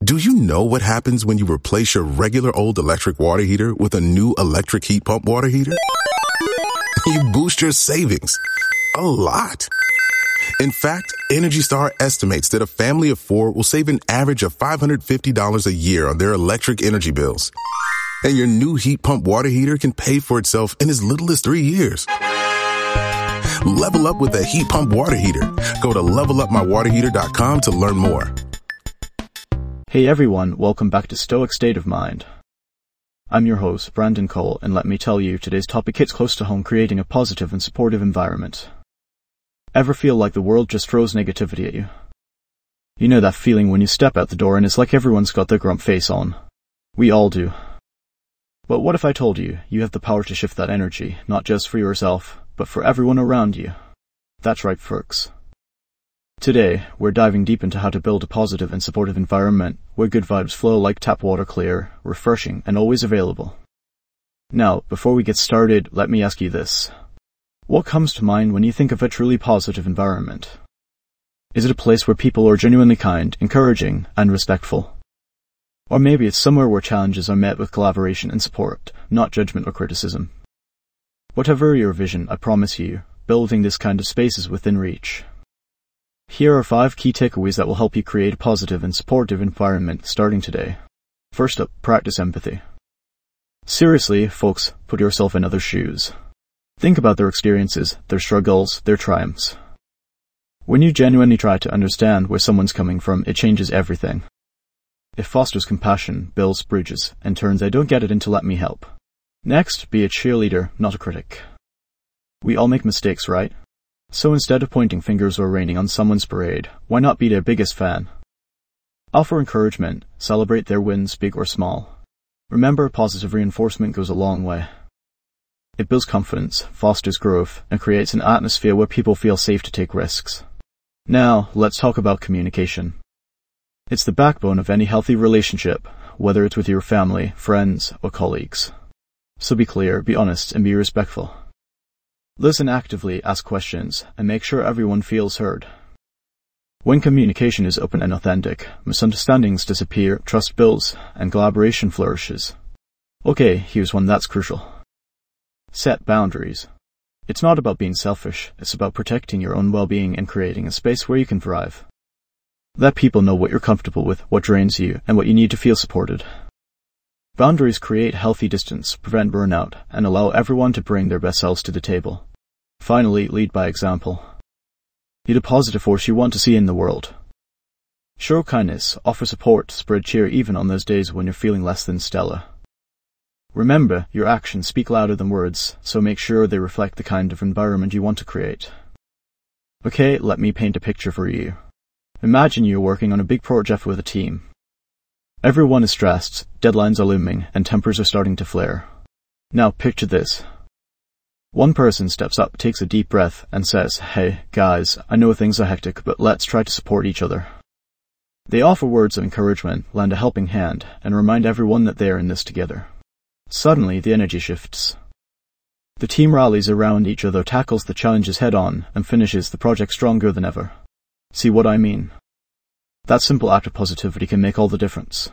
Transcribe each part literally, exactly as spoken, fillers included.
Do you know what happens when you replace your regular old electric water heater with a new electric heat pump water heater? You boost your savings a lot. In fact, Energy Star estimates that a family of four will save an average of five hundred fifty dollars a year on their electric energy bills. And your new heat pump water heater can pay for itself in as little as three years. Level up with a heat pump water heater. Go to level up my water heater dot com to learn more. Hey everyone, welcome back to Stoic State of Mind. I'm your host, Brandon Cole, and let me tell you, today's topic hits close to home, creating a positive and supportive environment. Ever feel like the world just throws negativity at you? You know that feeling when you step out the door and it's like everyone's got their grump face on. We all do. But what if I told you, you have the power to shift that energy, not just for yourself, but for everyone around you? That's right, folks. Today, we're diving deep into how to build a positive and supportive environment where good vibes flow like tap water, clear, refreshing, and always available. Now, before we get started, let me ask you this. What comes to mind when you think of a truly positive environment? Is it a place where people are genuinely kind, encouraging, and respectful? Or maybe it's somewhere where challenges are met with collaboration and support, not judgment or criticism. Whatever your vision, I promise you, building this kind of space is within reach. Here are five key takeaways that will help you create a positive and supportive environment starting today. First up, practice empathy. Seriously, folks, put yourself in others' shoes. Think about their experiences, their struggles, their triumphs. When you genuinely try to understand where someone's coming from, it changes everything. It fosters compassion, builds bridges, and turns "I don't get it" into "let me help." Next, be a cheerleader, not a critic. We all make mistakes, right? So instead of pointing fingers or raining on someone's parade, why not be their biggest fan? Offer encouragement, celebrate their wins, big or small. Remember, positive reinforcement goes a long way. It builds confidence, fosters growth, and creates an atmosphere where people feel safe to take risks. Now, let's talk about communication. It's the backbone of any healthy relationship, whether it's with your family, friends, or colleagues. So be clear, be honest, and be respectful. Listen actively, ask questions, and make sure everyone feels heard. When communication is open and authentic, misunderstandings disappear, trust builds, and collaboration flourishes. Okay, here's one that's crucial. Set boundaries. It's not about being selfish, it's about protecting your own well-being and creating a space where you can thrive. Let people know what you're comfortable with, what drains you, and what you need to feel supported. Boundaries create healthy distance, prevent burnout, and allow everyone to bring their best selves to the table. Finally, lead by example. Be the positive force you want to see in the world. Show kindness, offer support, spread cheer even on those days when you're feeling less than stellar. Remember, your actions speak louder than words, so make sure they reflect the kind of environment you want to create. Okay, let me paint a picture for you. Imagine you're working on a big project with a team. Everyone is stressed, deadlines are looming, and tempers are starting to flare. Now picture this. One person steps up, takes a deep breath, and says, "Hey, guys, I know things are hectic, but let's try to support each other." They offer words of encouragement, lend a helping hand, and remind everyone that they are in this together. Suddenly, the energy shifts. The team rallies around each other, tackles the challenges head-on, and finishes the project stronger than ever. See what I mean? That simple act of positivity can make all the difference.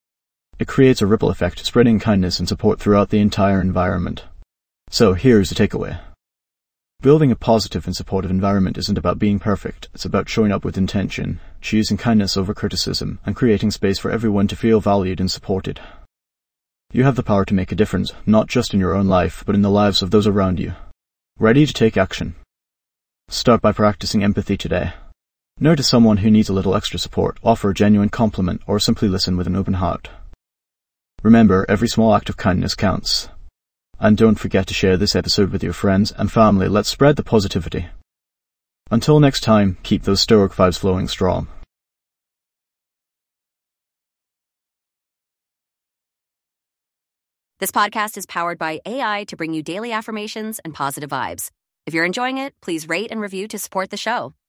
It creates a ripple effect, spreading kindness and support throughout the entire environment. So here's the takeaway. Building a positive and supportive environment isn't about being perfect, it's about showing up with intention, choosing kindness over criticism, and creating space for everyone to feel valued and supported. You have the power to make a difference, not just in your own life, but in the lives of those around you. Ready to take action? Start by practicing empathy today. Notice someone who needs a little extra support, offer a genuine compliment, or simply listen with an open heart. Remember, every small act of kindness counts. And don't forget to share this episode with your friends and family. Let's spread the positivity. Until next time, keep those stoic vibes flowing strong. This podcast is powered by A I to bring you daily affirmations and positive vibes. If you're enjoying it, please rate and review to support the show.